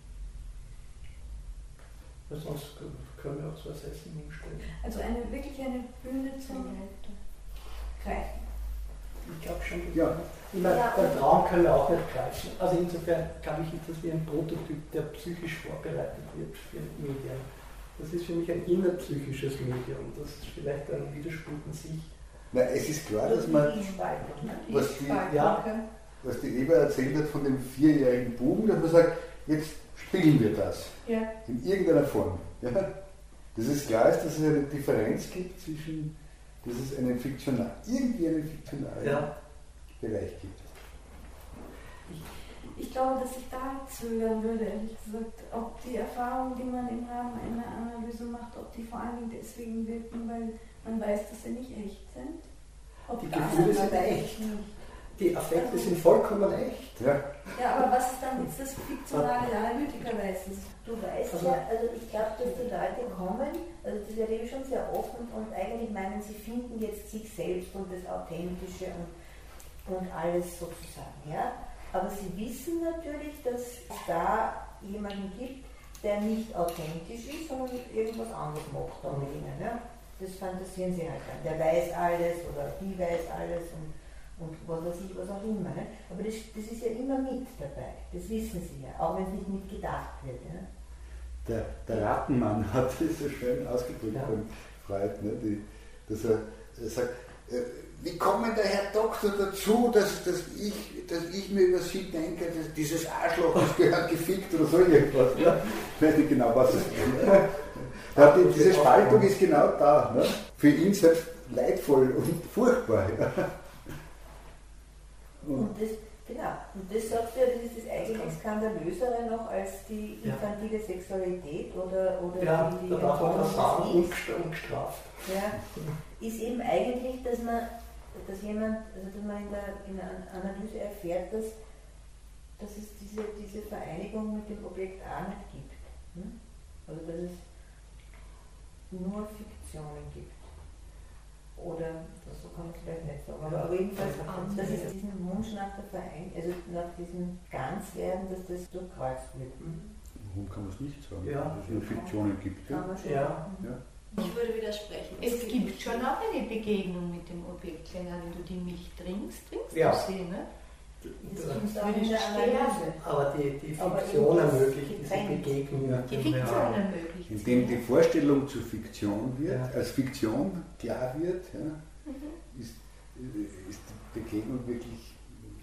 Weil sonst können wir auch so ein Essen hinstellen. Also eine, wirklich eine Bühne zum Greifen. Ich glaube schon. Ja. Ich meine, ja. Beim Traum können wir auch nicht greifen. Also insofern glaube ich, ist das wie ein Prototyp, der psychisch vorbereitet wird für Medien. Das ist für mich ein innerpsychisches Medium. Das ist vielleicht ein Widerspruch in sich. Na, es ist klar, dass man, was die, ja, was die Eva erzählt hat von dem vierjährigen Buben, dass man sagt, jetzt spielen wir das. Ja. In irgendeiner Form. Ja? Dass es klar ist, dass es eine Differenz gibt zwischen, dass es einen fiktional, irgendwie einen fiktionalen ja. Bereich gibt. Ich, ich glaube, dass ich da zögern würde, ehrlich gesagt, ob die Erfahrungen, die man im Rahmen einer Analyse macht, ob die vor allen Dingen deswegen wirken, weil man weiß, dass sie nicht echt sind. Ob die Gefühle sind echt. Die Affekte sind vollkommen echt. Ja. Ja, aber was ist dann jetzt das fiktionale Analytiker weiß es? Du weißt also, ja, also ich glaube, dass die Leute kommen, also das erlebe ich schon sehr oft und, und eigentlich meinen, sie finden jetzt sich selbst und das Authentische und, und alles sozusagen. Ja? Aber sie wissen natürlich, dass es da jemanden gibt, der nicht authentisch ist, sondern irgendwas anderes macht da mit ihnen. Ja? Das fantasieren sie halt dann. Der weiß alles oder die weiß alles und, und was weiß ich, was auch immer. Ne? Aber das, das ist ja immer mit dabei. Das wissen sie ja, auch wenn es nicht mitgedacht wird. Ja? Der, der Rattenmann hat das so schön ausgedrückt ja. von Freud, ne? Die, dass er, er sagt, äh, wie kommt der Herr Doktor dazu, dass, dass, ich, dass ich mir über Sie denke, dass dieses Arschloch, das gehört gefickt oder so irgendwas. Ja? Ich weiß nicht genau, was es ist. Ja, die, diese Spaltung ist genau da. Ne? Für ihn selbst leidvoll und furchtbar. Ja. Und das, genau, und das sagst du ja, das ist das eigentlich Skandalösere noch als die infantile ja. Sexualität oder, oder ja, die, die da darf man das sagen, ungestraft. Ja, ist eben eigentlich, dass man, dass jemand, also dass man in der, in der Analyse erfährt, dass, dass es diese, diese Vereinigung mit dem Objekt A nicht gibt. Hm? Also dass es nur Fiktionen gibt. Oder, so kann man es vielleicht nicht sagen, aber, aber jedenfalls, dass es diesen Wunsch nach der Vereinigung, also nach diesem Ganzwerden, dass das durchkreuzt wird. Warum kann man es nicht sagen? Ja. Dass es nur Fiktionen gibt. Kann man schon. Ja. Ja. Ich würde widersprechen. Es, es gibt schon auch eine Begegnung mit dem Objekt, wenn du die Milch trinkst, trinkst ja. du sie, ne? Das kommt auch in der Analyse. Aber die, die Fiktion ermöglicht diese Begegnung. Die Fiktion ermöglicht. Indem die Vorstellung zur Fiktion wird, ja. als Fiktion klar wird, ja, Mhm. ist, ist die Begegnung wirklich,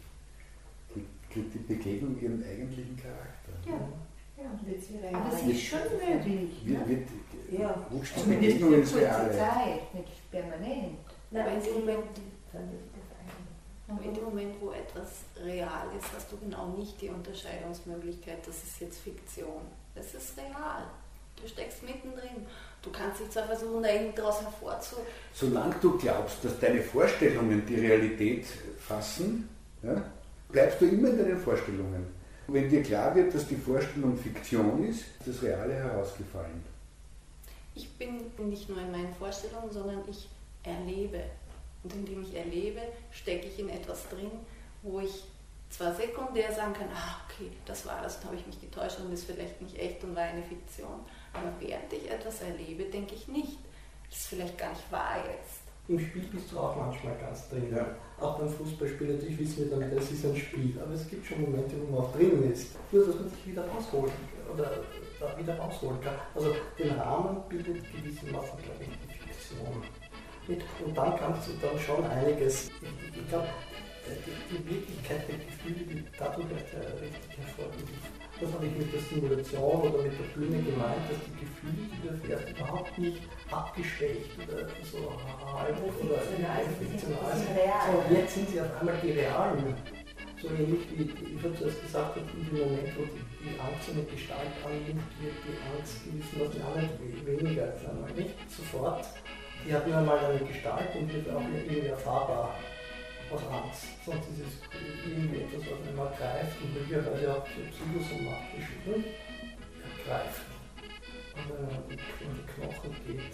kriegt die Begegnung ihren eigentlichen Charakter. Ja. Ja. Wird sie rein. Aber es ist schon möglich. Wird, Ne? wird, Ja. rutscht die Zumindest Begegnung für ins kurze Reale. Zeit, nicht permanent. Nein, Aber in dem Moment, Vereinigung. in dem Moment, wo etwas real ist, hast du genau nicht die Unterscheidungsmöglichkeit, das ist jetzt Fiktion. Es ist real. Du steckst mittendrin. Du kannst dich zwar versuchen, da irgendwie daraus hervorzu... Solange du glaubst, dass deine Vorstellungen die Realität fassen, ja, bleibst du immer in deinen Vorstellungen. Und wenn dir klar wird, dass die Vorstellung Fiktion ist, ist das Reale herausgefallen. Ich bin nicht nur in meinen Vorstellungen, sondern ich erlebe. Und indem ich erlebe, stecke ich in etwas drin, wo ich zwar sekundär sagen kann, ah, okay, das war das, dann habe ich mich getäuscht und ist vielleicht nicht echt und war eine Fiktion. Aber während ich etwas erlebe, denke ich nicht, das ist vielleicht gar nicht wahr jetzt. Im Spiel bist du auch manchmal ganz drin. Ja. Auch beim Fußballspiel, natürlich wissen wir dann, das ist ein Spiel, aber es gibt schon Momente, wo man auch drin ist. Nur, dass man sich wieder rausholen oder wieder rausholen kann. Also den Rahmen bildet gewissermaßen, glaube ich, die Fiktion. Und dann kannst du dann schon einiges, ich, ich glaube, die, die Wirklichkeit der Gefühle, die dadurch erst richtig hervorgeht. Das habe ich mit der Simulation oder mit der Bühne gemeint, dass die Gefühle, die du erfährst, überhaupt nicht abgeschwächt oder so halb oder fiktional sind, sondern jetzt sind sie auf einmal die realen. So ähnlich wie ich habe zuerst gesagt, in dem Moment, wo die, die Angst eine Gestalt annimmt, wird die Angst gewissermaßen auch nicht weniger als einmal. Nicht sofort. Die hat nur einmal eine Gestalt und wird auch irgendwie erfahrbar aus Angst. Sonst ist es irgendwie etwas, was einmal greift und möglicherweise auch so psychosomatisch hm? greift und äh, in die Knochen geht.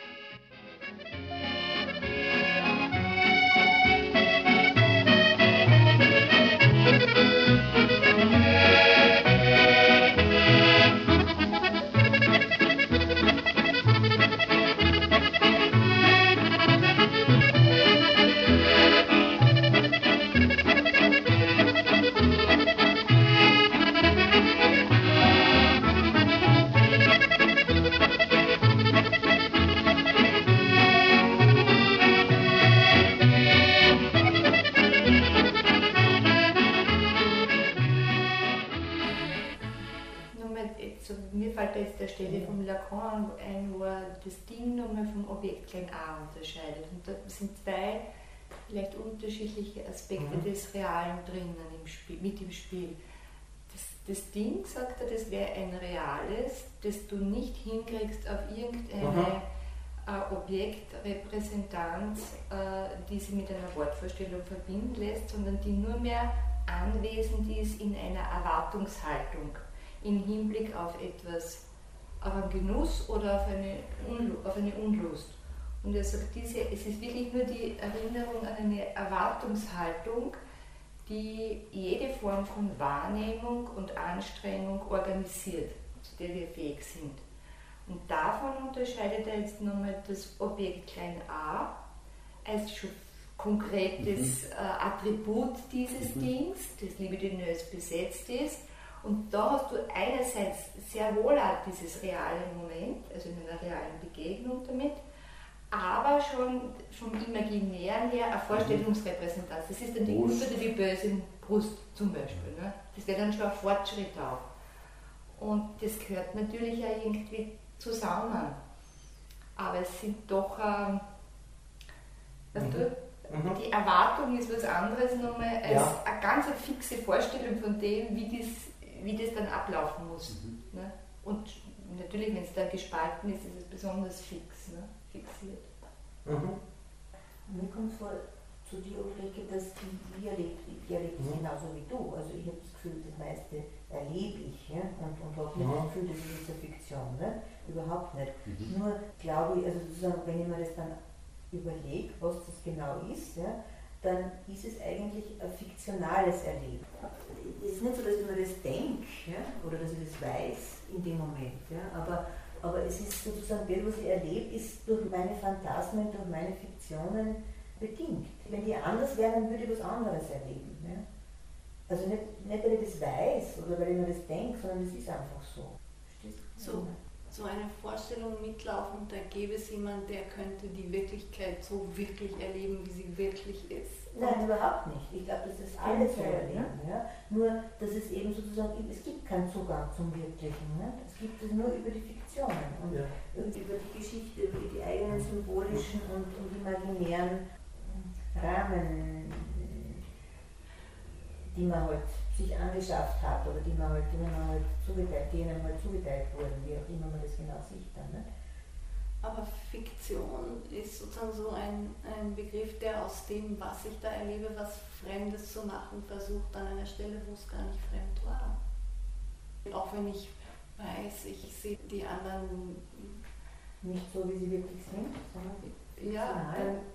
Mir fällt da jetzt der Stelle vom Lacan ein, wo er das Ding nochmal vom Objekt klein a unterscheidet. Und da sind zwei vielleicht unterschiedliche Aspekte mhm. des Realen drinnen im Spiel, mit im Spiel. Das, das Ding, sagt er, das wäre ein reales, das du nicht hinkriegst auf irgendeine mhm. äh, Objektrepräsentanz, äh, die sie mit einer Wortvorstellung verbinden lässt, sondern die nur mehr anwesend ist in einer Erwartungshaltung im Hinblick auf etwas, auf einen Genuss oder auf eine, Unlu- auf eine Unlust. Und er sagt, diese, es ist wirklich nur die Erinnerung an eine Erwartungshaltung, die jede Form von Wahrnehmung und Anstrengung organisiert, zu der wir fähig sind. Und davon unterscheidet er jetzt nochmal das Objekt klein a als schon konkretes mhm. äh, Attribut dieses mhm. Dings, das libidinös besetzt ist. Und da hast du einerseits sehr wohl auch dieses reale Moment, also in einer realen Begegnung damit, aber schon vom Imaginären her eine Vorstellungsrepräsentanz. Das ist dann die Brust. Unter die böse Brust zum Beispiel. Ne? Das wäre dann schon ein Fortschritt auch. Und das gehört natürlich auch irgendwie zusammen. Aber es sind doch, ähm, weißt mhm. du, mhm. die Erwartung ist was anderes nochmal als ja. eine ganz fixe Vorstellung von dem, wie das, wie das dann ablaufen muss. Mhm. Ne? Und natürlich, wenn es dann gespalten ist, ist es besonders fix, ne? fixiert. Mhm. Mir kommt vor, zu dir, Ulrike, dass die, die erlebt, die erlebt es mhm. genauso wie du. Also ich habe das Gefühl, das meiste erlebe ich, ja? und, und habe nicht mhm. das Gefühl, das ist eine Fiktion. Ne? Überhaupt nicht. Mhm. Nur glaube ich, also sozusagen, wenn ich mir das dann überlege, was das genau ist, ja, dann ist es eigentlich ein fiktionales Erleben. Es ist nicht so, dass ich mir das denke, ja, oder dass ich das weiß in dem Moment, ja, aber, aber es ist sozusagen, das, was ich erlebe, ist durch meine Phantasmen, durch meine Fiktionen bedingt. Wenn die anders wären, dann würde ich was anderes erleben. Ja. Also nicht, nicht, weil ich das weiß oder weil ich mir das denke, sondern es ist einfach so. So. So eine Vorstellung mitlaufen, da gäbe es jemanden, der könnte die Wirklichkeit so wirklich erleben, wie sie wirklich ist. Nein, überhaupt nicht. Ich glaube, das ist alles so erleben. Ja? Nur, dass es eben sozusagen, es gibt keinen Zugang zum Wirklichen. Ne? Es gibt es nur über die Fiktionen und ja. über die Geschichte, über die eigenen symbolischen und, und imaginären Rahmen, die man halt sich angeschafft hat oder die man halt, die man halt zugeteilt, die einem halt zugeteilt wurden, wie auch immer man das genau sieht dann. Ne? Aber Fiktion ist sozusagen so ein, ein Begriff, der aus dem, was ich da erlebe, was Fremdes zu machen versucht, an einer Stelle, wo es gar nicht fremd war. Auch wenn ich weiß, ich sehe die anderen nicht so, wie sie wirklich sind, sondern ja,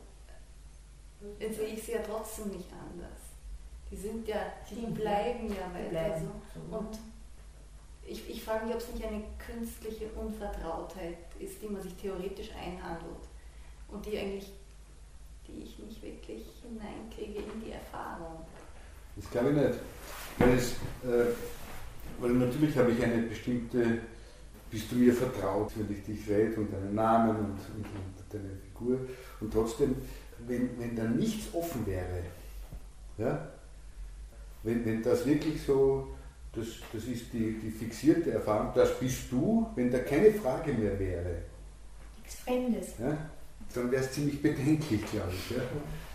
dann sehe ich sie ja trotzdem nicht anders. Die sind ja, die bleiben ja weiter bleiben. so. Und ich, ich frage mich, ob es nicht eine künstliche Unvertrautheit ist, die man sich theoretisch einhandelt und die eigentlich, die ich nicht wirklich hineinkriege in die Erfahrung. Das glaube ich nicht. Weil, es, äh, weil natürlich habe ich eine bestimmte, bist du mir vertraut, wenn ich dich rede und deinen Namen und, und, und deine Figur. Und trotzdem, wenn, wenn da nichts offen wäre, ja, Wenn, wenn das wirklich so, das, das ist die, die fixierte Erfahrung, das bist du, wenn da keine Frage mehr wäre, nichts Fremdes, ja, dann wäre es ziemlich bedenklich, glaube ich. Ja,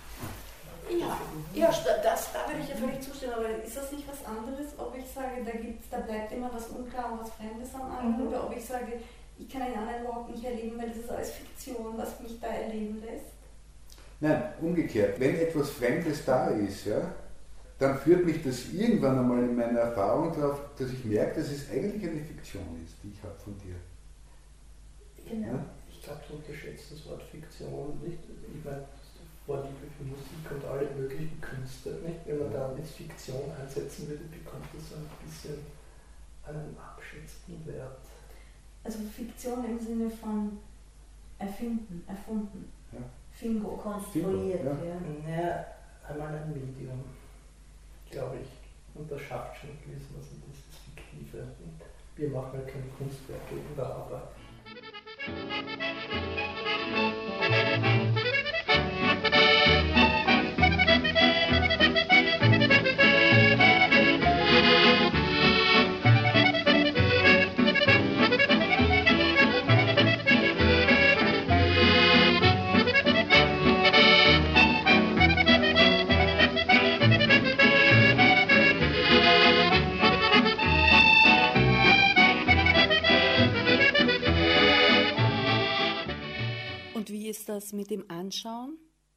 ja, ja das, da würde ich ja völlig zustimmen, aber ist das nicht was anderes, ob ich sage, da, gibt's, da bleibt immer was unklar und was Fremdes am anderen, mhm. oder ob ich sage, ich kann einen anderen überhaupt nicht erleben, weil das ist alles Fiktion, was mich da erleben lässt? Nein, umgekehrt, wenn etwas Fremdes da ist, ja, dann führt mich das irgendwann einmal in meiner Erfahrung darauf, dass ich merke, dass es eigentlich eine Fiktion ist, die ich habe von dir. Genau. Ja? Ich glaube, du unterschätzt das Wort Fiktion nicht. Ich meine, Vorliebe für Musik und alle möglichen Künste. Nicht? Wenn man da jetzt Fiktion einsetzen würde, bekommt das ein bisschen einen abschätzenden Wert. Also Fiktion im Sinne von erfinden, erfunden. Ja. Fingo. Konstruiert. Ja. Ja. Naja, einmal ein Medium, glaube ich. Und das schafft schon gewissermaßen also dieses Fiktive. Und wir machen ja keine Kunstwerke in der Arbeit. Ist das mit dem Anschauen?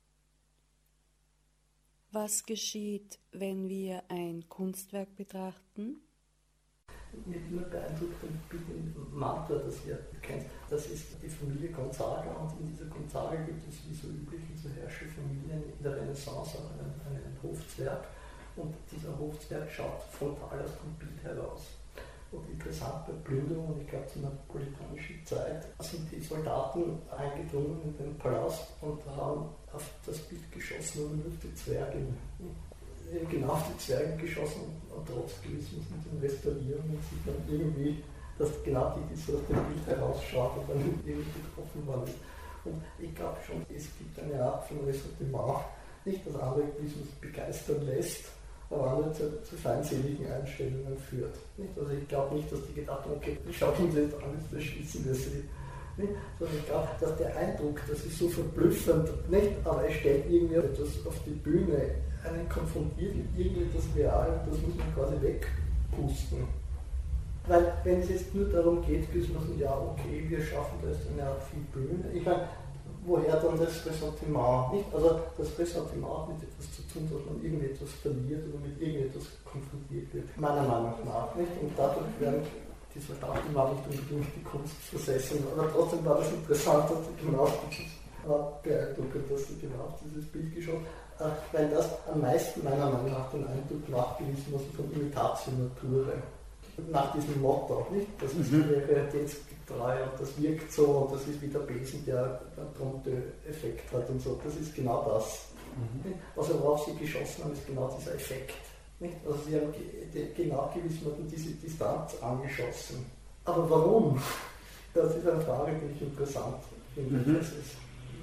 Was geschieht, wenn wir ein Kunstwerk betrachten? Mir immer beeindruckt ein Bild im Mantra, das ihr kennt. Das ist die Familie Gonzaga und in dieser Gonzaga gibt es wie so üblich in so Herrscherfamilien in der Renaissance auch einen, einen Hofzwerg und dieser Hofzwerg schaut frontal aus dem Bild heraus. Und interessant bei Plünderungen, ich glaube zur napoleonischen Zeit, sind die Soldaten eingedrungen in den Palast und haben auf das Bild geschossen und nur auf die Zwerge, genau auf die Zwerge geschossen und trotz gewissen mit den Restaurierungen sieht man irgendwie, dass genau die, die so aus dem Bild herausschauen und dann irgendwie getroffen worden ist. Und ich glaube schon, es gibt eine Art von Ressentiment, nicht das andere gewissermaßen begeistern lässt, aber andere zu, zu feindseligen Einstellungen führt. Nicht? Also ich glaube nicht, dass die gedacht haben, okay, schaut uns jetzt an, jetzt erschießen wir sie. Nicht? Sondern ich glaube, dass der Eindruck, das ist so verblüffend, nicht? Aber es stellt irgendwie etwas auf die Bühne, einen konfrontiert mit irgendetwas Real, das muss man quasi wegpusten. Weil wenn es jetzt nur darum geht, dass man sagt, ja okay, wir schaffen da jetzt eine Art viel Bühne. Ich meine, woher dann das Ressentiment? Nicht? Also das Ressentiment hat mit etwas zu tun, dass man irgendetwas verliert oder mit irgendetwas konfrontiert wird. Meiner Meinung nach. Nicht? Und dadurch werden die Soldaten war nicht unbedingt die Kunst versessen, aber trotzdem war das interessant, dass sie genau beeindruckend, dass sie genau auf dieses Bild geschaut, äh, weil das am meisten meiner Meinung nach den Eindruck macht, gewissermaßen von Imitatio Naturae. Nach diesem Motto, nicht? Das ist mhm. realitätsgetreu und das wirkt so und das ist wie der Besen, der einen Prompte-Effekt hat und so. Das ist genau das. Mhm. Also worauf sie geschossen haben, ist genau dieser Effekt. Nicht? Also sie haben genau gewissermaßen diese Distanz angeschossen. Aber warum? Das ist eine Frage, die ich interessant finde. Mhm. Das ist,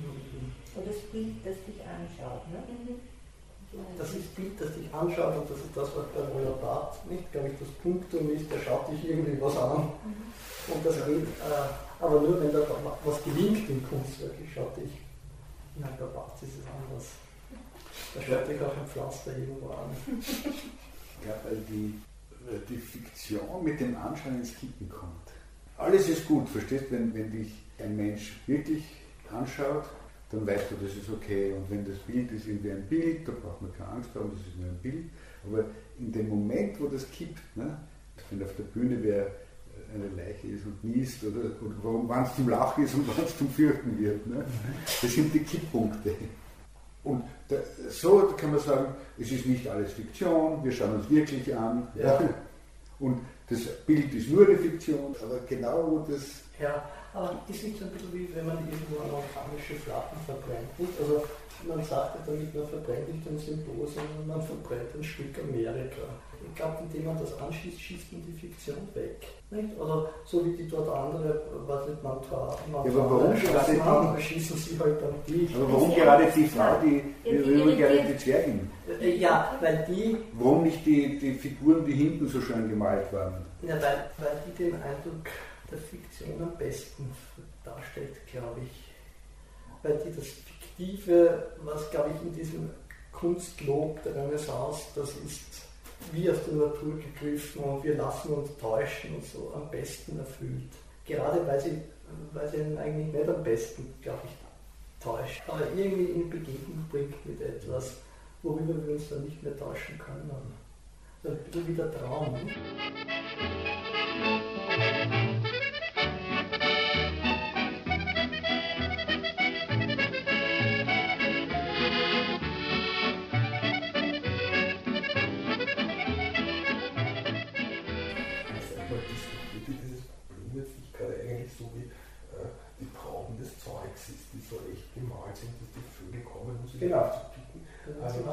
und das Bild, das dich anschaut, ne? Mhm. Das ist das Bild, das dich anschaut und das ist das, was bei Leonard nicht, glaube ich, das Punktum ist, der schaut dich irgendwie was an. Mhm. Und das geht, äh, aber nur wenn da was gelingt im Kunstwerk, ich schaue dich, in der Bart ist es anders. Da schaut dich auch ein Pflaster irgendwo an. Ja, weil die, die Fiktion mit dem Anschauen ins Kippen kommt. Alles ist gut, verstehst du, wenn, wenn dich ein Mensch wirklich anschaut, dann weißt du, das ist okay. Und wenn das Bild ist irgendwie ein Bild, da braucht man keine Angst haben, das ist nur ein Bild. Aber in dem Moment, wo das kippt, ne, wenn auf der Bühne wer eine Leiche ist und niest, oder, oder wann es zum Lachen ist und wann es zum Fürchten wird, ne, das sind die Kipppunkte. Und da, so kann man sagen, es ist nicht alles Fiktion, wir schauen uns wirklich an. Ja. Und das Bild ist nur eine Fiktion, aber genau wo das... Ja, aber ist nicht so ein bisschen wie wenn man irgendwo amerikanische Flaggen verbrennt. Nicht? Also man sagt ja damit, man verbrennt nicht ein Symbol, sondern man verbrennt ein Stück Amerika. Ich glaube, indem man das anschießt, schießt man die Fiktion weg. Nicht? Oder so wie die dort andere, was nicht, man ja, aber warum gerade haben, schießen sie halt dann die. Aber warum gerade die Frau, die, wir würden gerne die Zwergin? Ja, weil die... Warum nicht die, die Figuren, die hinten so schön gemalt waren? Ja, weil, weil die den Eindruck der Fiktion am besten darstellt, glaube ich. Weil die das Fiktive, was glaube ich in diesem Kunstlob der Renaissance, das ist wie aus der Natur gegriffen und wir lassen uns täuschen und so am besten erfüllt. Gerade weil sie, weil sie ihn eigentlich nicht am besten, glaube ich, täuscht. Aber irgendwie in Begegnung bringt mit etwas, worüber wir uns dann nicht mehr täuschen können. So ein bisschen wie der Traum. Genau. Also,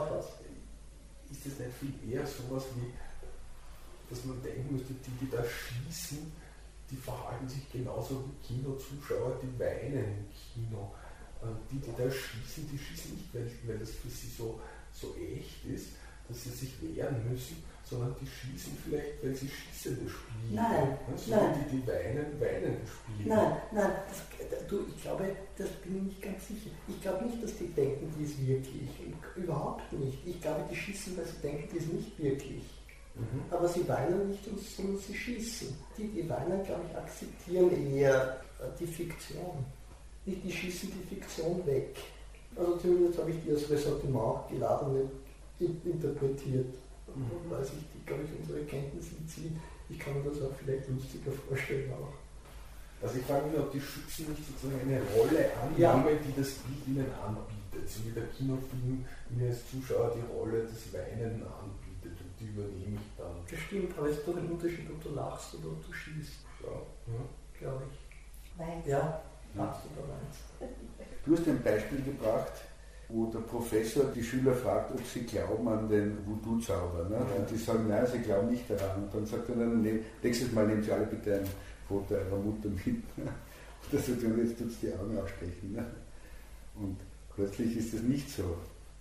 ist es nicht viel eher sowas wie, dass man denken müsste, die, die da schießen, die verhalten sich genauso wie Kinozuschauer, die weinen im Kino. Die, die da schießen, die schießen nicht, weil, weil das für sie so, so echt ist, dass sie sich wehren müssen, sondern die schießen vielleicht, weil sie Schießende spielen. Nein, so nein. Die, die weinen, weinende spielen. Nein, nein, das, du, ich glaube, das bin ich nicht ganz sicher. Ich glaube nicht, dass die denken, die ist wirklich. Überhaupt nicht. Ich glaube, die schießen, weil sie denken, die ist nicht wirklich. Mhm. Aber sie weinen nicht, sondern sie schießen. Die, die weinen, glaube ich, akzeptieren eher die Fiktion. Nicht, die schießen die Fiktion weg. Also zumindest habe ich die als Ressentiment geladene interpretiert. Mhm. Weil sich die, glaube ich, unsere Kenntnisse ziehen. Ich kann mir das auch vielleicht lustiger vorstellen auch. Also ich frage mich, ob die Schützen nicht sozusagen eine Rolle annehmen, ja. die das Bild ihnen anbietet. So wie der Kinofilm mir als Zuschauer die Rolle des Weinenden anbietet und die übernehme ich dann. Das stimmt, aber es ist doch ein Unterschied, ob du lachst oder ob du schießt. Ja. Ja. Glaube ich. Weinst. Ja, lachst oder weinst. Du hast ein Beispiel gebracht, wo der Professor die Schüler fragt, ob sie glauben an den Voodoo-Zauber. Ne? Ja. Und die sagen, nein, sie glauben nicht daran. Und dann sagt er, dann, nehm, nächstes Mal nehmen sie alle bitte ein Foto eurer Mutter mit. Und das sagt er, jetzt tut es die Augen ausstechen. Ne? Und plötzlich ist das nicht so.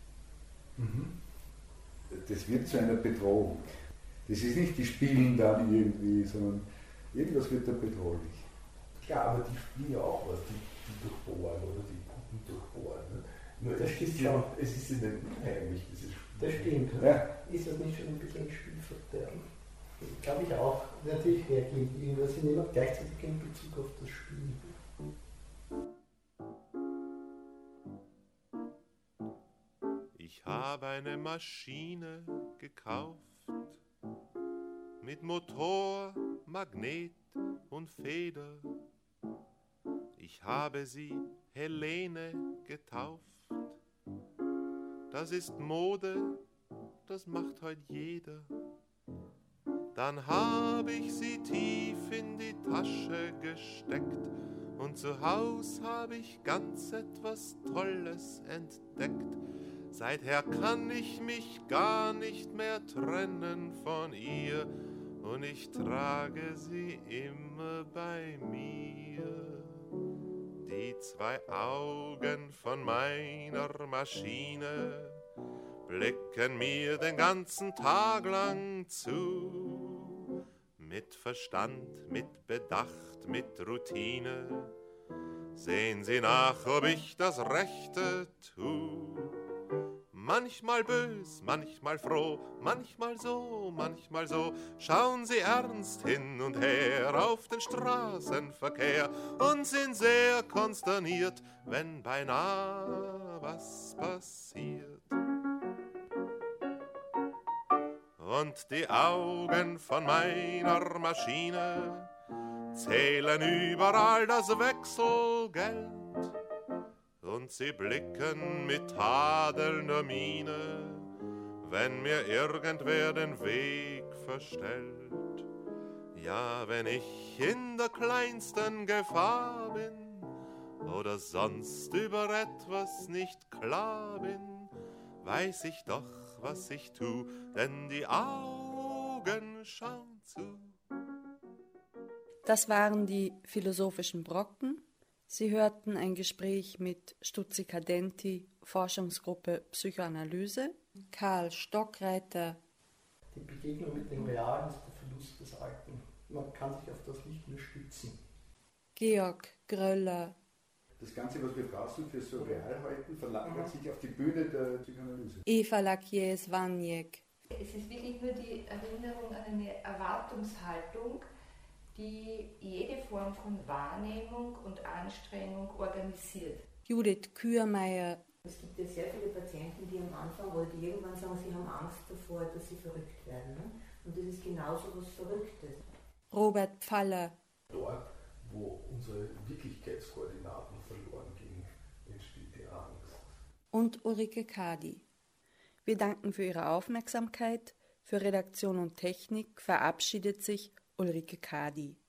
Mhm. Das wird zu einer Bedrohung. Das ist nicht, die spielen dann irgendwie, sondern irgendwas wird da bedrohlich. Klar, aber die spielen ja auch was, die, die durchbohren oder die Puppen durchbohren. Ne? Nur Das es, stimmt ist ja, schon. es ist ja nicht unheimlich, dieses Spiel. Das stimmt. Ja. Ist das nicht schon ein bisschen Spielverderben? Glaube ich auch. Natürlich reagieren die irgendwas, sie nehmen gleichzeitig in Bezug auf das Spiel. Ich habe eine Maschine gekauft mit Motor, Magnet und Feder. Ich habe sie Helene getauft. Das ist Mode, das macht heute jeder. Dann habe ich sie tief in die Tasche gesteckt und zu Haus habe ich ganz etwas Tolles entdeckt. Seither kann ich mich gar nicht mehr trennen von ihr und ich trage sie immer bei mir. Die zwei Augen von meiner Maschine blicken mir den ganzen Tag lang zu. Mit Verstand, mit Bedacht, mit Routine sehen sie nach, ob ich das Rechte tu. Manchmal bös, manchmal froh, manchmal so, manchmal so, schauen sie ernst hin und her auf den Straßenverkehr und sind sehr konsterniert, wenn beinahe was passiert. Und die Augen von meiner Maschine zählen überall das Wechselgeld. Und sie blicken mit tadelnder Miene, wenn mir irgendwer den Weg verstellt. Ja, wenn ich in der kleinsten Gefahr bin oder sonst über etwas nicht klar bin, weiß ich doch, was ich tu, denn die Augen schauen zu. Das waren die philosophischen Brocken. Sie hörten ein Gespräch mit Stuzzi-Cadenti, Forschungsgruppe Psychoanalyse, Karl Stockreiter. Die Begegnung mit dem Realen ist der Verlust des Alten. Man kann sich auf das nicht mehr stützen. Georg Gröller. Das Ganze, was wir draußen für so real halten, verlagert sich auf die Bühne der Psychoanalyse. Eva Lakies-Waniek. Es ist wirklich nur die Erinnerung an eine Erwartungshaltung, die jede Form von Wahrnehmung und Anstrengung organisiert. Judith Kürmeier. Es gibt ja sehr viele Patienten, die am Anfang oder die irgendwann sagen, sie haben Angst davor, dass sie verrückt werden. Ne? Und das ist genauso was Verrücktes. Robert Pfaller. Dort, wo unsere Wirklichkeitskoordinaten verloren gingen, entsteht die Angst. Und Ulrike Kadi. Wir danken für Ihre Aufmerksamkeit. Für Redaktion und Technik verabschiedet sich Ulrike Kadi.